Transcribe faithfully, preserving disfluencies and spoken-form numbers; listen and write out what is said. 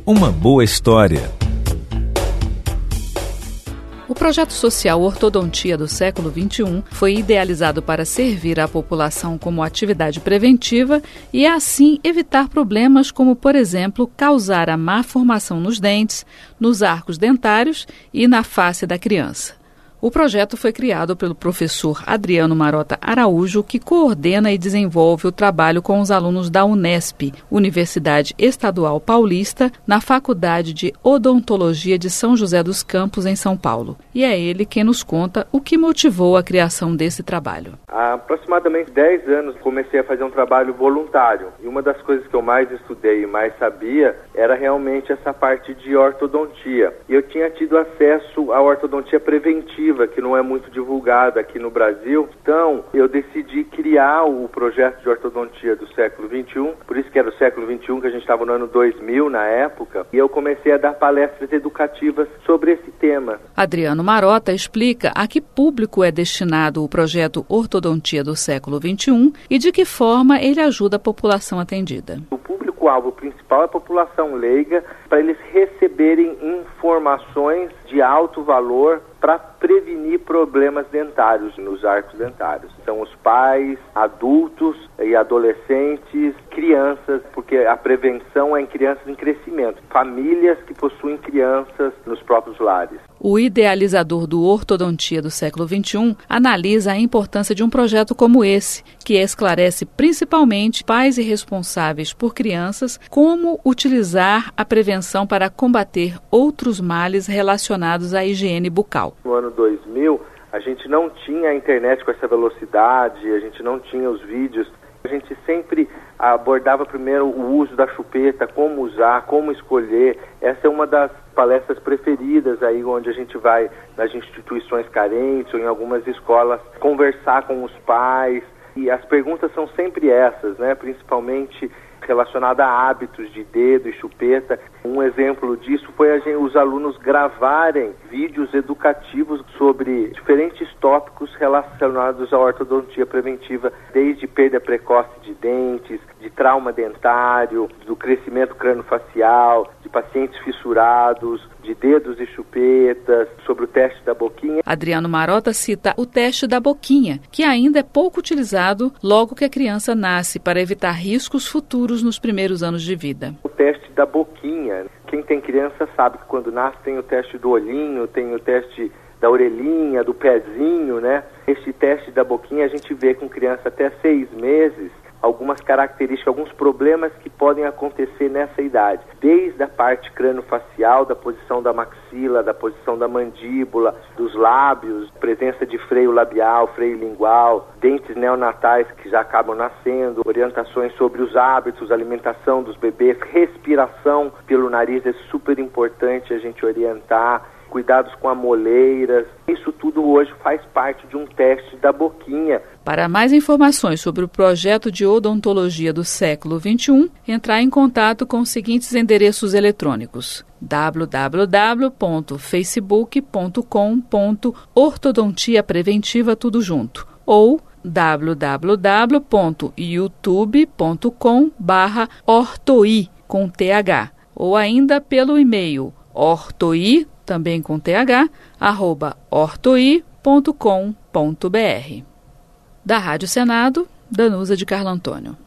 uma boa história. O projeto social Ortodontia do século vinte e um foi idealizado para servir à população como atividade preventiva e, assim, evitar problemas como, por exemplo, causar a má formação nos dentes, nos arcos dentários e na face da criança. O projeto foi criado pelo professor Adriano Marota Araújo, que coordena e desenvolve o trabalho com os alunos da Unesp, Universidade Estadual Paulista, na Faculdade de Odontologia de São José dos Campos, em São Paulo. E é ele quem nos conta o que motivou a criação desse trabalho. Há aproximadamente dez anos comecei a fazer um trabalho voluntário. E uma das coisas que eu mais estudei e mais sabia era realmente essa parte de ortodontia. E eu tinha tido acesso à ortodontia preventiva, que não é muito divulgada aqui no Brasil. Então, eu decidi criar o projeto de ortodontia do século vinte e um, por isso que era o século vinte e um, que a gente estava no ano dois mil na época, e eu comecei a dar palestras educativas sobre esse tema. Adriano Marota explica a que público é destinado o projeto Ortodontia do século vinte e um e de que forma ele ajuda a população atendida. O público-alvo principal é a população leiga, para eles receberem informações de alto valor para prevenir problemas dentários nos arcos dentários. São os pais, adultos e adolescentes, crianças, porque a prevenção é em crianças em crescimento, famílias que possuem crianças nos próprios lares. O idealizador do Ortodontia do século vinte e um analisa a importância de um projeto como esse, que esclarece principalmente pais e responsáveis por crianças como utilizar a prevenção para combater outros males relacionados à higiene bucal. No ano dois mil, a gente não tinha a internet com essa velocidade, a gente não tinha os vídeos. A gente sempre abordava primeiro o uso da chupeta, como usar, como escolher. Essa é uma das palestras preferidas aí, onde a gente vai nas instituições carentes ou em algumas escolas conversar com os pais. E as perguntas são sempre essas, né? Principalmente relacionada a hábitos de dedo e chupeta. Um exemplo disso foi a gente, os alunos gravarem vídeos educativos sobre diferentes tópicos relacionados à ortodontia preventiva, desde perda precoce de dentes, de trauma dentário, do crescimento crâniofacial, de pacientes fissurados, de dedos e chupetas, sobre o teste da boquinha. Adriano Marota cita o teste da boquinha, que ainda é pouco utilizado logo que a criança nasce, para evitar riscos futuros nos primeiros anos de vida. O teste da boquinha. Quem tem criança sabe que quando nasce tem o teste do olhinho, tem o teste da orelhinha, do pezinho, né? Este teste da boquinha a gente vê com criança até seis meses, algumas características, alguns problemas que podem acontecer nessa idade. Desde a parte crâniofacial, da posição da maxila, da posição da mandíbula, dos lábios, presença de freio labial, freio lingual, dentes neonatais que já acabam nascendo, orientações sobre os hábitos, alimentação dos bebês, respiração pelo nariz, é super importante a gente orientar, cuidados com amoleiras. Isso tudo hoje faz parte de um teste da boquinha. Para mais informações sobre o projeto de odontologia do século vinte e um, entrar em contato com os seguintes endereços eletrônicos: w w w ponto facebook ponto com ponto ortodontia preventiva tudo junto ou w w w ponto youtube ponto com barra ortoi com th ou ainda pelo e-mail ortoi, também com th, arroba ortoi ponto com ponto br. Da Rádio Senado, Danusa de Carlo Antônio.